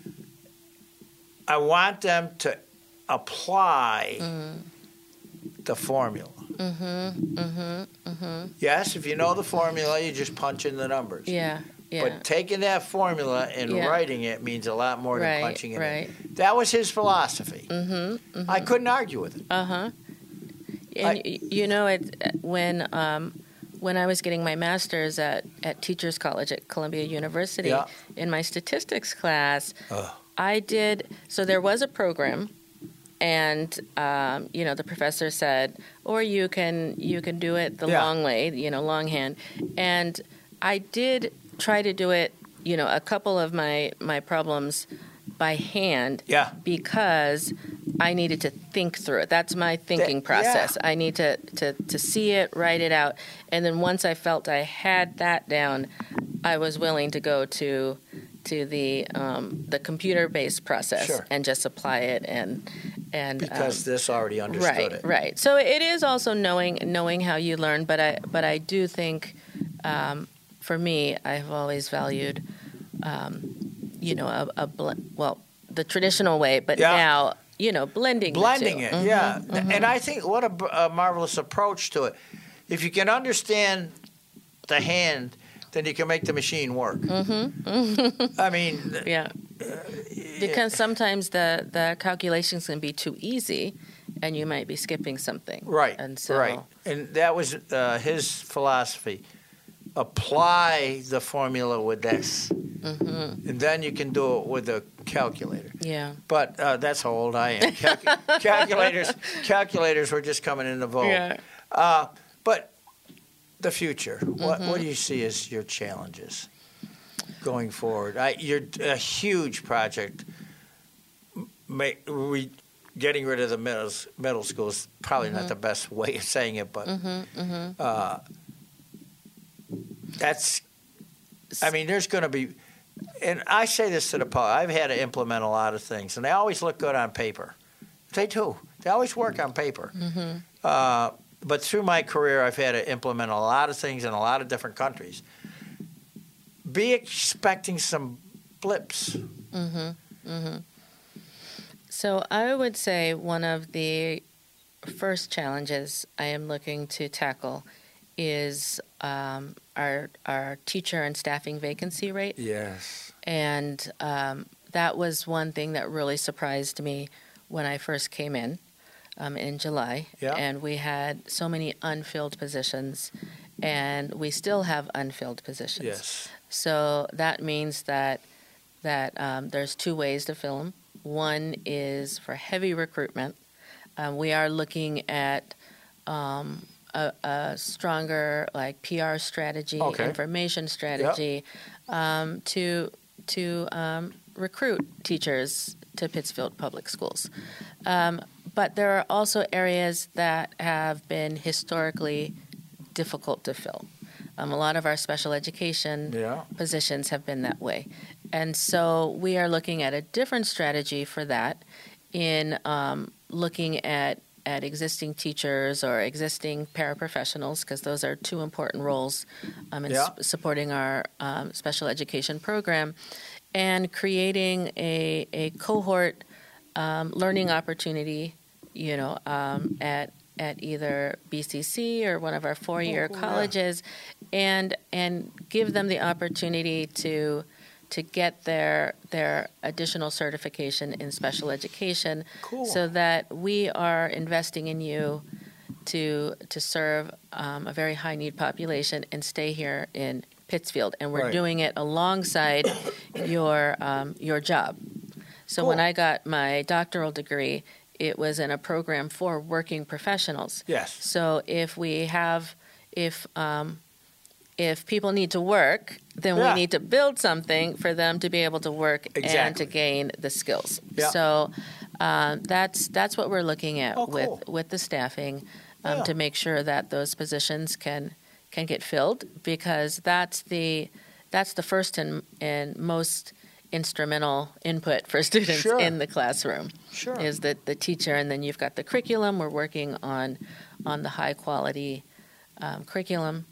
I want them to apply mm. the formula. Mm-hmm, mm-hmm, mm-hmm. Yes, if you know the formula, you just punch in the numbers. Yeah, yeah. But taking that formula and yeah. writing it means a lot more right, than punching it right. in. That was his philosophy. Mm-hmm, mm-hmm. I couldn't argue with it. Uh-huh. And I, you know, it, when um, when I was getting my master's at, at Teachers College at Columbia University, yeah. in my statistics class, Ugh. I did, so there was a program, and, um, you know, the professor said, or you can you can do it the yeah. long way, you know, longhand. And I did try to do it, you know, a couple of my, my problems by hand yeah. because I needed to think through it. That's my thinking that, process. Yeah. I need to, to, to see it, write it out. And then once I felt I had that down, I was willing to go to to the um, the computer-based process sure. and just apply it and and because um, this already understood right, it. Right. So it is also knowing knowing how you learn, but I but I do think um, for me, I've always valued um, you know a, a bl- well the traditional way, but yeah. now you know blending blending the two. it. Mm-hmm, yeah, mm-hmm. and I think what a, a marvelous approach to it. If you can understand the hand, then you can make the machine work. Mm-hmm. I mean, yeah, because sometimes the, the calculations can be too easy, and you might be skipping something. Right, and so, right. And that was uh, his philosophy. Apply the formula with this, mm-hmm. and then you can do it with a calculator. Yeah. But uh, that's how old I am. Calc- calculators, calculators were just coming into vogue. Yeah. Uh, but the future, mm-hmm. what what do you see as your challenges going forward? I, you're a huge project. Make, we getting rid of the middle middle school is probably mm-hmm. not the best way of saying it, but mm-hmm. Mm-hmm. Uh, that's. I mean, there's going to be, and I say this to the public. I've had to implement a lot of things, and they always look good on paper. They do. They always work on paper. Mm-hmm. Uh, But through my career, I've had to implement a lot of things in a lot of different countries. Be expecting some blips. Mm-hmm. Mm-hmm. So I would say one of the first challenges I am looking to tackle is um, our our teacher and staffing vacancy rate. Yes. And um, that was one thing that really surprised me when I first came in. Um, in July, yeah. and we had so many unfilled positions, and we still have unfilled positions. Yes. So that means that that um, there's two ways to fill them. One is for heavy recruitment. Um, we are looking at um, a, a stronger like P R strategy, Okay. information strategy, um, to to um, recruit teachers to Pittsfield Public Schools. Um, but there are also areas that have been historically difficult to fill. Um, a lot of our special education Yeah. positions have been that way. And so we are looking at a different strategy for that in um, looking at, at existing teachers or existing paraprofessionals, because those are two important roles um, in Yeah. s- supporting our um, special education program, and creating a, a cohort um, learning opportunity, you know, um, at at either B C C or one of our four-year cool, yeah. colleges, and and give them the opportunity to to get their their additional certification in special education, Cool. so that we are investing in you to to serve um, a very high need population and stay here in Pittsfield, and we're Right. doing it alongside your um, your job. So when Cool. I got my doctoral degree, it was in a program for working professionals. Yes. So if we have, if um, if people need to work, then Yeah. we need to build something for them to be able to work and Exactly. to gain the skills. Yeah. So um, that's that's what we're looking at Oh, with cool. with the staffing um, Yeah. to make sure that those positions can can get filled, because that's the that's the first and, and most instrumental input for students Sure. in the classroom. Sure. Is that the teacher, and then you've got the curriculum. We're working on on the high quality um, curriculum.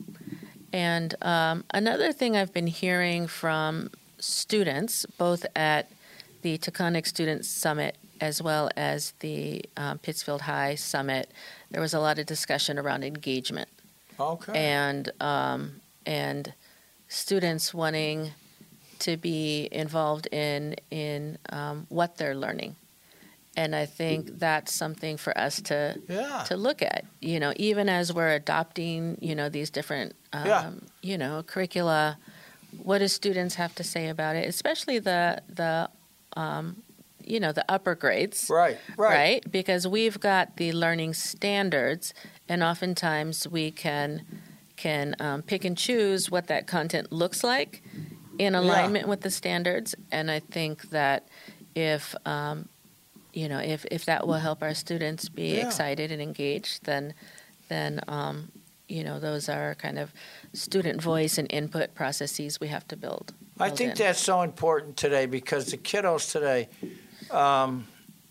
And um, another thing I've been hearing from students, both at the Taconic Student Summit as well as the um, Pittsfield High Summit, there was a lot of discussion around engagement Okay. and um, and students wanting to be involved in in um, what they're learning. And I think that's something for us to Yeah. to look at. You know, even as we're adopting, you know, these different, um, Yeah. you know, curricula. What do students have to say about it? Especially the the, um, you know, the upper grades. Right, right. Right, because we've got the learning standards, and oftentimes we can can um, pick and choose what that content looks like in alignment with the standards. And I think that if um, you know, if, if that will help our students be Yeah. excited and engaged, then, then um, you know, those are kind of student voice and input processes we have to build. I build think in. that's so important today, because the kiddos today, um,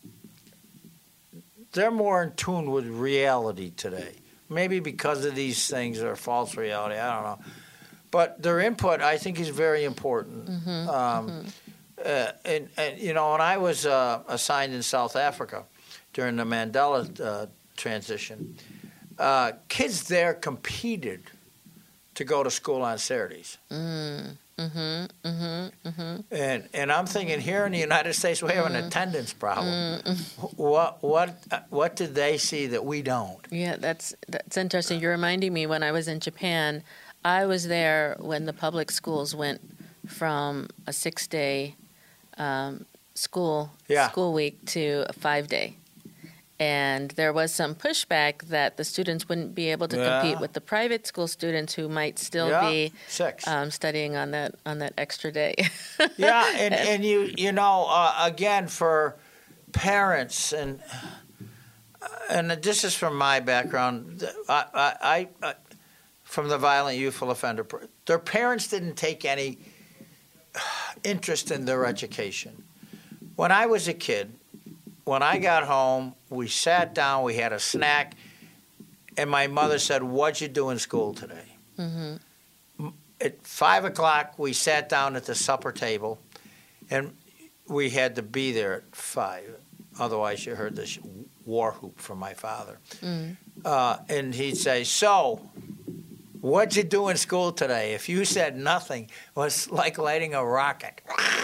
they're more in tune with reality today. Maybe because of these things or false reality, I don't know. But their input, I think, is very important. Mm-hmm, Um, mm-hmm. Uh, and, and, you know, when I was uh, assigned in South Africa during the Mandela uh, transition, uh, kids there competed to go to school on Saturdays. Mm, mm-hmm, mm-hmm, mm-hmm. And and I'm thinking, here in the United States, we have an attendance problem. What what uh, what did they see that we don't? Yeah, that's that's interesting. You're reminding me, when I was in Japan, I was there when the public schools went from a six-day um, school Yeah. school week to a five-day. And there was some pushback that the students wouldn't be able to Yeah. compete with the private school students who might still Yeah, be six. um, studying on that on that extra day. Yeah, and, and you you know uh, again, for parents, and and this is from my background. I, I, I from the violent youthful offender, their parents didn't take any interest in their education. When I was a kid, when I got home, we sat down, we had a snack, and my mother said, "What'd you do in school today?" Mm-hmm. At five o'clock, we sat down at the supper table, and we had to be there at five. Otherwise, you heard this war whoop from my father. Mm. Uh, and he'd say, "So, what'd you do in school today?" If you said nothing, it was like lighting a rocket.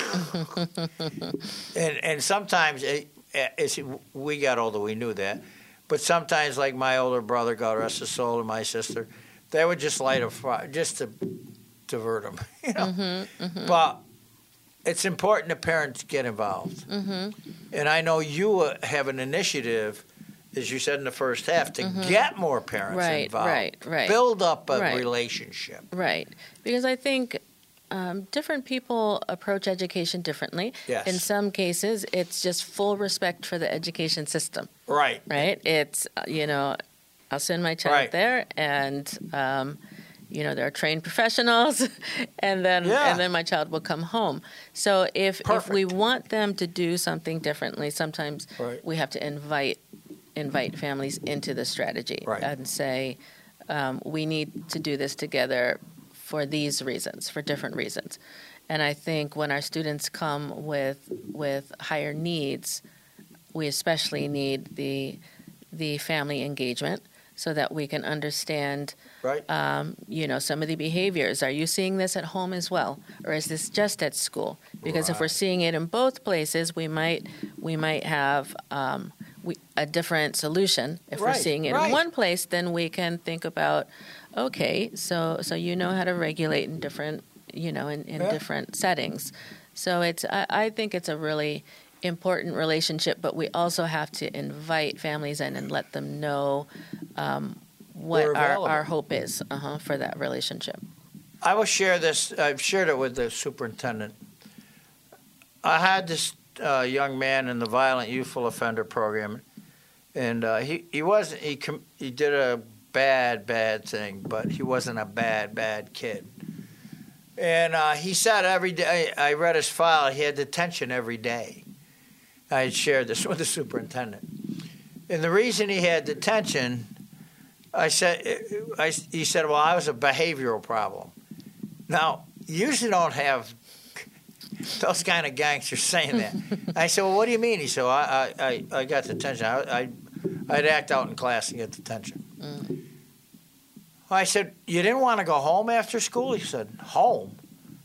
and and sometimes, it, as we got older, we knew that. But sometimes, like my older brother, God rest his soul, and my sister, they would just light a fire just to divert them, you know. Mm-hmm, mm-hmm. But it's important that parents get involved. Mm-hmm. And I know you uh, have an initiative as you said in the first half, to Mhm. get more parents Right, involved. right, right. Build up a Right. relationship. Right. Because I think um, different people approach education differently. Yes. In some cases, it's just full respect for the education system. Right. Right? It's, uh, you know, I'll send my child Right. there and, um, you know, there are trained professionals and then Yeah. and then my child will come home. So if, if we want them to do something differently, sometimes Right. we have to invite invite families into the strategy Right. and say, um, we need to do this together for these reasons, for different reasons. And I think when our students come with with higher needs, we especially need the the family engagement so that we can understand, Right. um, you know, some of the behaviors. Are you seeing this at home as well, or is this just at school? Because if we're Right. seeing it in both places, we might we might have um, we, a different solution. If we're Right, seeing it right. in one place, then we can think about, okay, so so you know how to regulate in different, you know, in, in Yeah. different settings. So it's I, I think it's a really important relationship, but we also have to invite families in and let them know um, what We're our, available. our hope is uh-huh, for that relationship. I will share this. I've shared it with the superintendent. I had this uh, young man in the violent youthful offender program, and uh, he he wasn't he com- he did a bad bad thing, but he wasn't a bad bad kid. And uh, he said every day. I read his file. He had detention every day. I had shared this with the superintendent, and the reason he had detention, I said, I, he said, well, I was a behavioral problem. Now, you usually don't have those kind of gangsters saying that. I said, well, what do you mean? He said, well, I, I, I got detention. I, I, I'd act out in class and get detention. Mm. I said, you didn't want to go home after school? He said, home?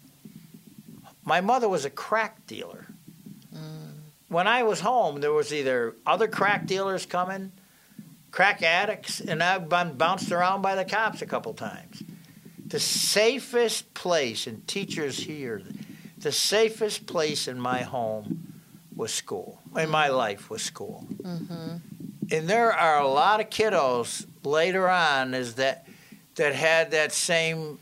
My mother was a crack dealer. Mm. When I was home, there was either other crack dealers coming, crack addicts, and I've been bounced around by the cops a couple times. The safest place, and teachers here, the safest place in my home was school. In my life was school. Mm-hmm. And there are a lot of kiddos later on is that that had that same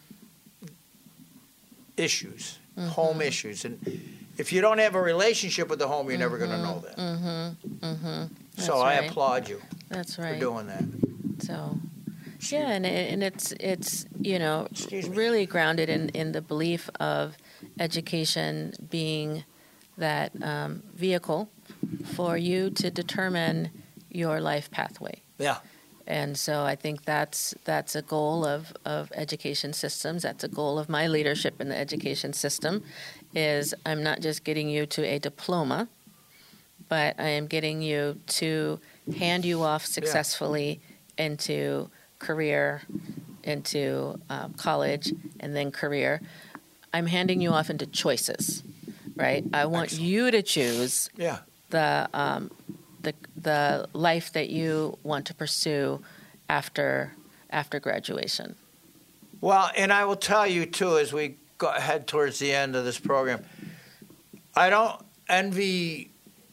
issues, Mm-hmm. home issues. And if you don't have a relationship with the home, you're never going to know that. Mm-hmm. Mm-hmm. That's So I right. applaud you That's for right. doing that. So, yeah, and it, and it's it's you know Excuse me. really grounded in, in the belief of education being that um, vehicle for you to determine your life pathway. Yeah. And so I think that's that's a goal of, of education systems. That's a goal of my leadership in the education system. Is I'm not just getting you to a diploma, but I am getting you to hand you off successfully into career, into um, college, and then career. I'm handing you off into choices, right? I want Excellent. you to choose Yeah. the um, the the life that you want to pursue after after graduation. Well, and I will tell you, too, as we go, head towards the end of this program, I don't envy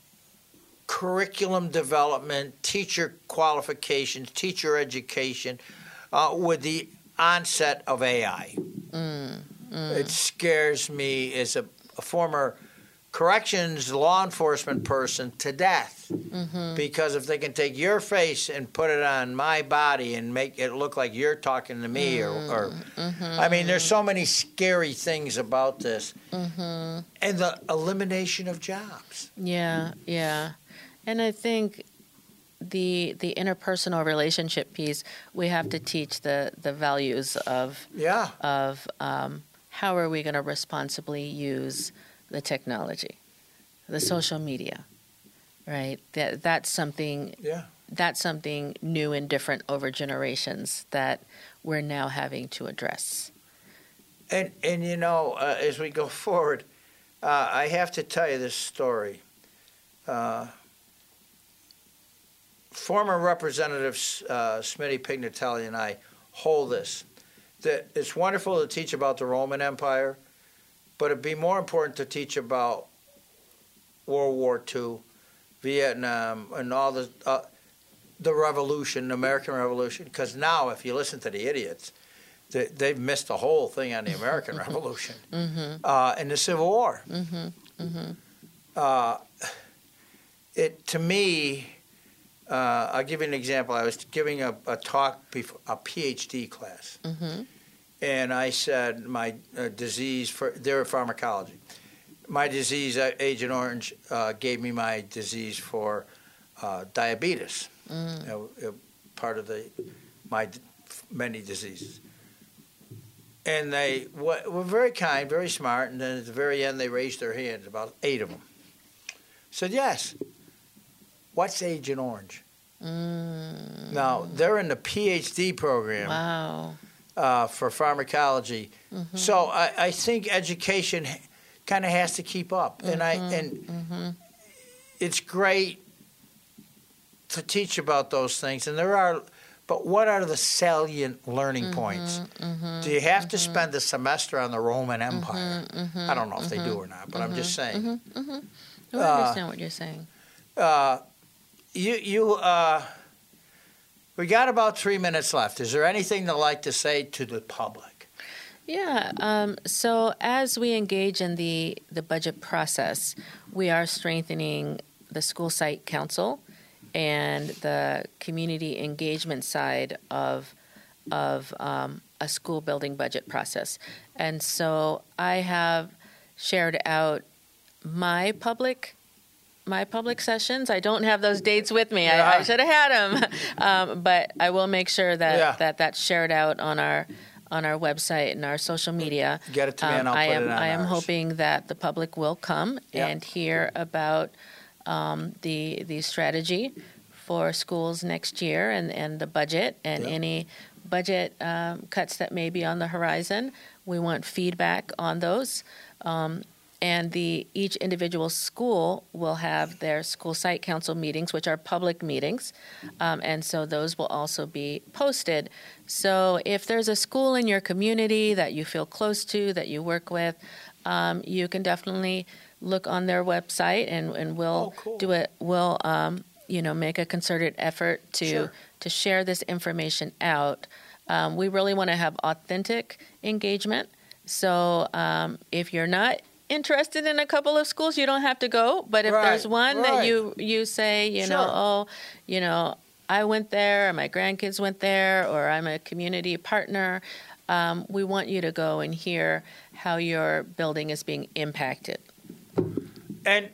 curriculum development, teacher qualifications, teacher education uh, with the onset of A I. Mm, mm. It scares me as a, a former corrections law enforcement person to death. Mm-hmm. Because if they can take your face and put it on my body and make it look like you're talking to me, or, or Mm-hmm. I mean, there's so many scary things about this. Mm-hmm. And the elimination of jobs. Yeah, yeah, and I think the the interpersonal relationship piece, we have to teach the the values of Yeah. of um, how are we going to responsibly use the technology, the social media, right? That that's something Yeah. that's something new and different over generations that we're now having to address. And, and you know, uh, as we go forward, uh, I have to tell you this story. Uh, former Representative uh, Smitty Pignatelli and I hold this, that it's wonderful to teach about the Roman Empire, but it'd be more important to teach about World War Two, Vietnam, and all the uh, the revolution, the American Revolution, because now if you listen to the idiots, they, they've missed the whole thing on the American Revolution Mm-hmm. uh, and the Civil War. Mm-hmm. Mm-hmm. Uh, it to me, uh, I'll give you an example. I was giving a, a talk, before, a PhD class, Mm-hmm. and I said my uh, disease for they're pharmacology. My disease, uh, Agent Orange, uh, gave me my disease for uh, diabetes. Mm. Uh, uh, part of the my d- many diseases. And they w- were very kind, very smart, and then at the very end they raised their hands, about eight of them. Said, yes. What's Agent Orange? Mm. Now, they're in the PhD program Wow. uh, for pharmacology. Mm-hmm. So I, I think education kind of has to keep up. And I and Mm-hmm. it's great to teach about those things. And there are, but what are the salient learning points? Mm-hmm. Do you have to spend a semester on the Roman Empire? Mm-hmm. I don't know if they do or not, but I'm just saying. Mm-hmm. Mm-hmm. I Uh, understand what you're saying. Uh, you, you, uh, we got about three minutes left. Is there anything to like to say to the public? Yeah. Um, so as we engage in the, the budget process, we are strengthening the school site council and the community engagement side of of um, a school building budget process. And so I have shared out my public my public sessions. I don't have those dates with me. Yeah. I, I should have had them, um, but I will make sure that, Yeah. that that's shared out on our on our website and our social media. Get it to me and I'll I put am it on I am ours. hoping that the public will come Yeah. and hear about um, the the strategy for schools next year and, and the budget and Yeah. any budget um, cuts that may be on the horizon. We want feedback on those. Um, and the each individual school will have their school site council meetings, which are public meetings. Um, and so those will also be posted. So if there's a school in your community that you feel close to, that you work with, um, you can definitely look on their website and, and we'll Oh, cool. do it. We'll, um, you know, make a concerted effort to Sure. to share this information out. Um, we really want to have authentic engagement. So um, if you're not interested in a couple of schools, you don't have to go. But if Right, there's one that right. you you say, you know, Sure. oh, you know, I went there, or my grandkids went there, or I'm a community partner, um, we want you to go and hear how your building is being impacted. And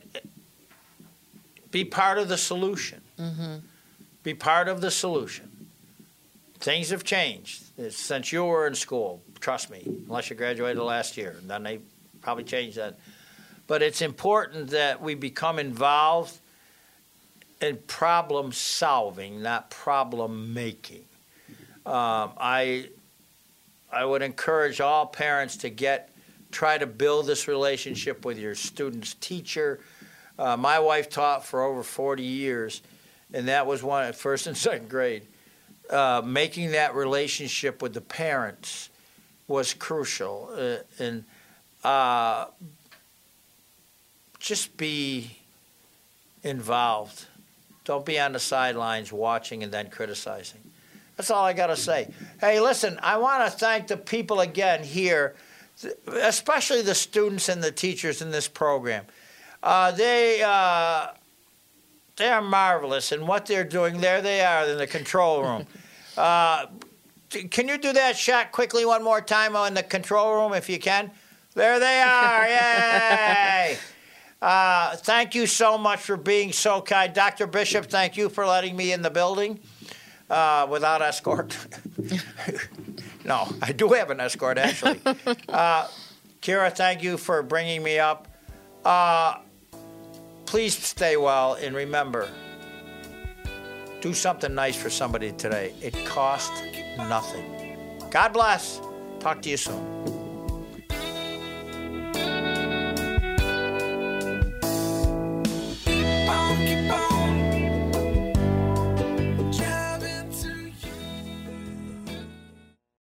be part of the solution. Mm-hmm. Be part of the solution. Things have changed since you were in school. Trust me, unless you graduated last year, and then they probably changed that. But it's important that we become involved in problem solving, not problem making. Um, I I would encourage all parents to get try to build this relationship with your student's teacher. Uh, my wife taught for over forty years, and that was one at first and second grade. Uh, making that relationship with the parents was crucial, uh, and uh, just be involved. Don't be on the sidelines watching and then criticizing. That's all I got to say. Hey, listen, I want to thank the people again here, especially the students and the teachers in this program. Uh, they uh, they are marvelous in what they're doing. There they are in the control room. uh, can you do that shot quickly one more time in the control room if you can? There they are. Yay! Uh, thank you so much for being so kind. Doctor Bishop, thank you for letting me in the building uh, without escort. No, I do have an escort, actually. Uh, Kira, thank you for bringing me up. Uh, please stay well, and remember, do something nice for somebody today. It costs nothing. God bless. Talk to you soon.